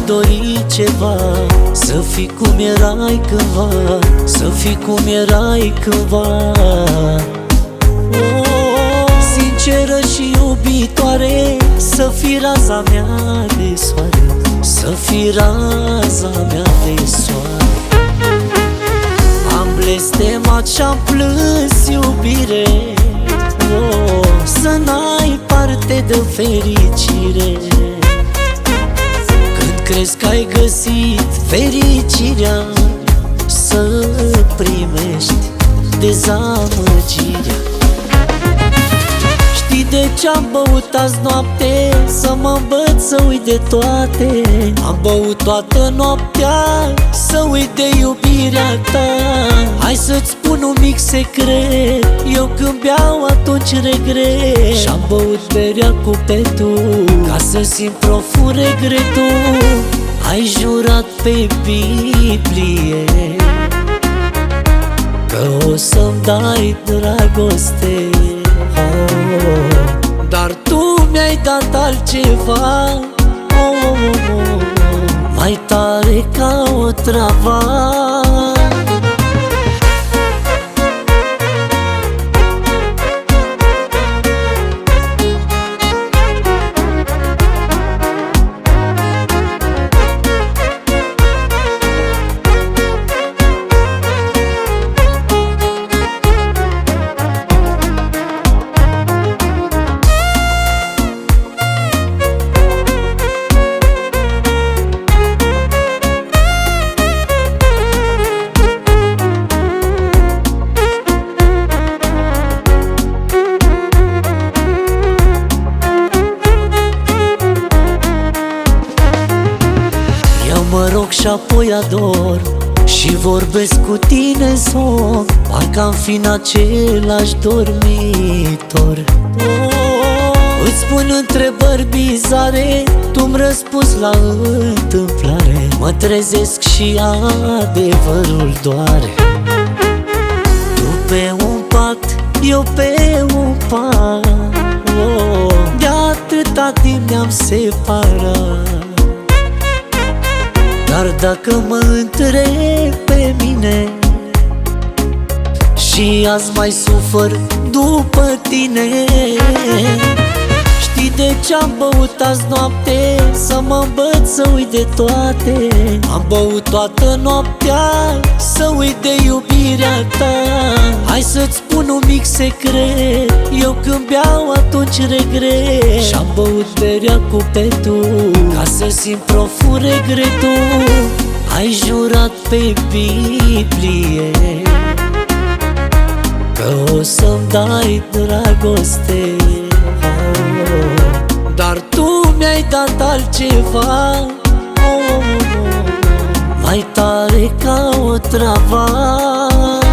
dori ceva, să fii cum erai cândva, să fii cum erai cândva. Sinceră și iubitoare, să fii raza mea de soare, să fii raza mea de soare. Am blestemat și-am plâns, iubire, să n-ai parte de fericire. Când crezi că ai găsit fericirea, să primești dezamăgirea. Știi de ce-am băut azi noapte? Să mă învăț să uit de toate. Am băut toată noaptea, să uit de iubirea ta. Hai să-ți spun un mic secret, eu când beau atunci regret. Și-am băut berea cu petul, ca să simt profund regretul. Ai jurat pe Biblie că o să-mi dai dragoste, dar tu mi-ai dat altceva, mai tare ca o travă. Mă rog și apoi ador și vorbesc cu tine în somn, parcă am fi în același dormitor. Îți spun întrebări bizare, tu-mi răspunzi la întâmplare. Mă trezesc și adevărul doare. Tu pe un pat, eu pe un pat, de atâta timp ne-am separat. Dar dacă mă întreb pe mine, și azi mai sufăr după tine. Știi de ce-am băut azi noapte? Să mă învăț să uit de toate. Am băut toată noaptea, să uit de iubirea ta. Hai să-ți spun un mic secret, eu când beau atunci regret. Și-am băut berea cu petul, ca să simt profund regretul. Ai jurat pe Biblie că o să-mi dai dragoste, dar tu mi-ai dat altceva, mai tare ca o travă.